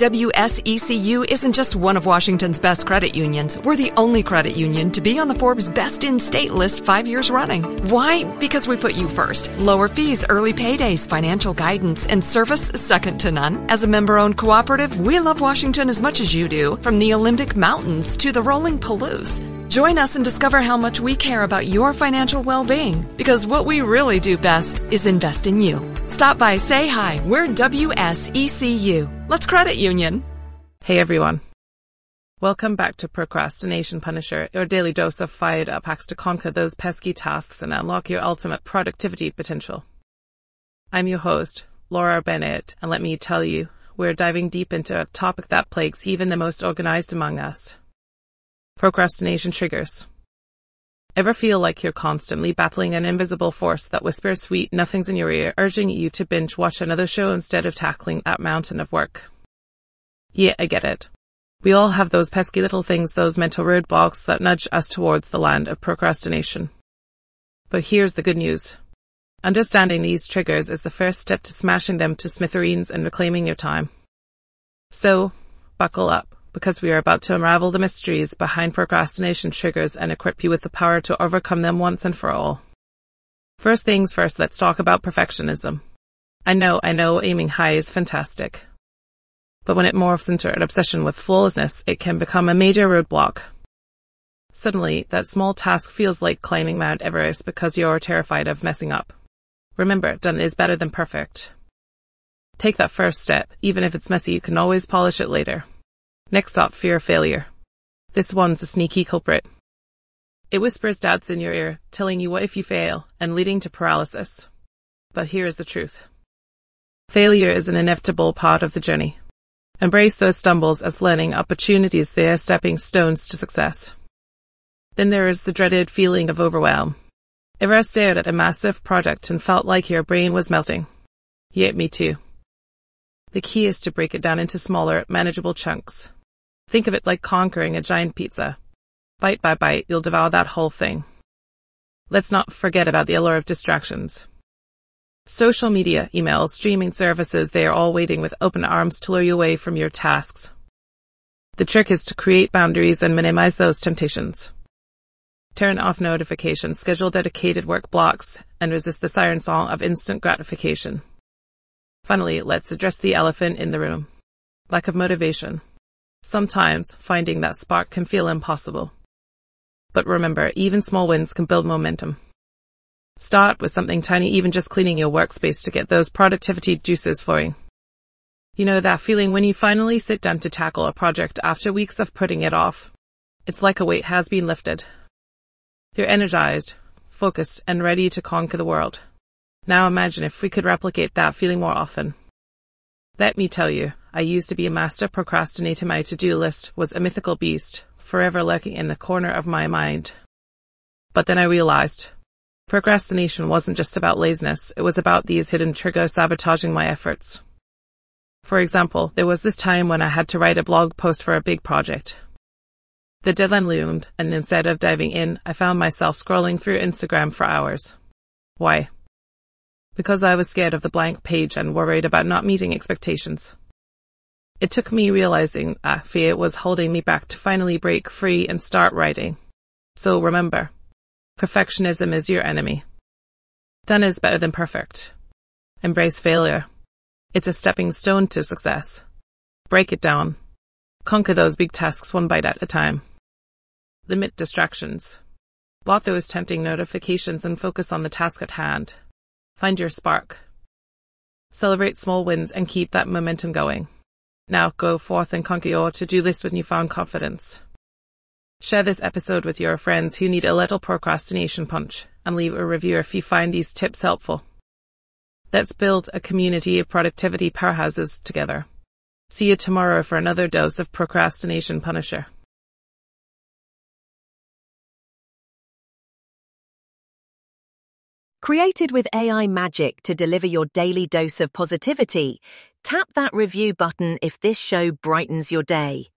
WSECU isn't just one of Washington's best credit unions. We're the only credit union to be on the Forbes Best in State list 5 years running. Why? Because we put you first. Lower fees, early paydays, financial guidance, and service second to none. As a member-owned cooperative, we love Washington as much as you do, from the Olympic Mountains to the rolling Palouse. Join us and discover how much we care about your financial well-being, because what we really do best is invest in you. Stop by, say hi. We're WSECU. Let's credit union. Hey everyone. Welcome back to Procrastination Punisher, your daily dose of fired-up hacks to conquer those pesky tasks and unlock your ultimate productivity potential. I'm your host, Laura Bennett, and let me tell you, we're diving deep into a topic that plagues even the most organized among us. Procrastination triggers. Ever feel like you're constantly battling an invisible force that whispers sweet nothings in your ear, urging you to binge watch another show instead of tackling that mountain of work? Yeah, I get it. We all have those pesky little things, those mental roadblocks that nudge us towards the land of procrastination. But here's the good news. Understanding these triggers is the first step to smashing them to smithereens and reclaiming your time. So, buckle up, because we are about to unravel the mysteries behind procrastination triggers and equip you with the power to overcome them once and for all. First things first, let's talk about perfectionism. I know, aiming high is fantastic. But when it morphs into an obsession with flawlessness, it can become a major roadblock. Suddenly, that small task feels like climbing Mount Everest because you're terrified of messing up. Remember, done is better than perfect. Take that first step. Even if it's messy, you can always polish it later. Next up, fear of failure. This one's a sneaky culprit. It whispers doubts in your ear, telling you what if you fail, and leading to paralysis. But here is the truth. Failure is an inevitable part of the journey. Embrace those stumbles as learning opportunities. They are stepping stones to success. Then there is the dreaded feeling of overwhelm. Ever stared at a massive project and felt like your brain was melting? Yeah, me too. The key is to break it down into smaller, manageable chunks. Think of it like conquering a giant pizza. Bite by bite, you'll devour that whole thing. Let's not forget about the allure of distractions. Social media, emails, streaming services, they are all waiting with open arms to lure you away from your tasks. The trick is to create boundaries and minimize those temptations. Turn off notifications, schedule dedicated work blocks, and resist the siren song of instant gratification. Finally, let's address the elephant in the room. Lack of motivation. Sometimes, finding that spark can feel impossible. But remember, even small wins can build momentum. Start with something tiny, even just cleaning your workspace to get those productivity juices flowing. You know that feeling when you finally sit down to tackle a project after weeks of putting it off? It's like a weight has been lifted. You're energized, focused, and ready to conquer the world. Now imagine if we could replicate that feeling more often. Let me tell you, I used to be a master procrastinator. My to-do list was a mythical beast, forever lurking in the corner of my mind. But then I realized, procrastination wasn't just about laziness, it was about these hidden triggers sabotaging my efforts. For example, there was this time when I had to write a blog post for a big project. The deadline loomed, and instead of diving in, I found myself scrolling through Instagram for hours. Why? Because I was scared of the blank page and worried about not meeting expectations. It took me realizing that fear was holding me back to finally break free and start writing. So remember, perfectionism is your enemy. Done is better than perfect. Embrace failure. It's a stepping stone to success. Break it down. Conquer those big tasks one bite at a time. Limit distractions. Block those tempting notifications and focus on the task at hand. Find your spark. Celebrate small wins and keep that momentum going. Now go forth and conquer your to-do list with newfound confidence. Share this episode with your friends who need a little procrastination punch, and leave a review if you find these tips helpful. Let's build a community of productivity powerhouses together. See you tomorrow for another dose of Procrastination Punisher. Created with AI magic to deliver your daily dose of positivity, tap that review button if this show brightens your day.